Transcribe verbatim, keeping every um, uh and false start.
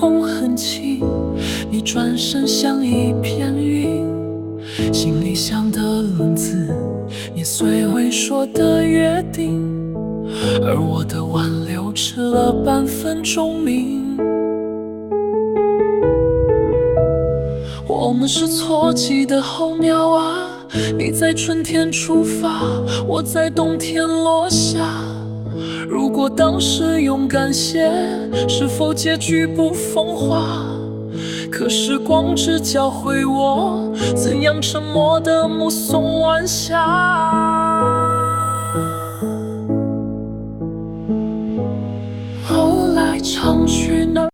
风很轻，你转身像一片云，心里想的文字也随会说的约定，而我的挽留迟了半分钟明。我们是错季的候鸟啊，你在春天出发，我在冬天落下。如果当时勇敢些，是否结局不风华？可时光只教会我，怎样沉默地目送晚霞。后来常去哪儿？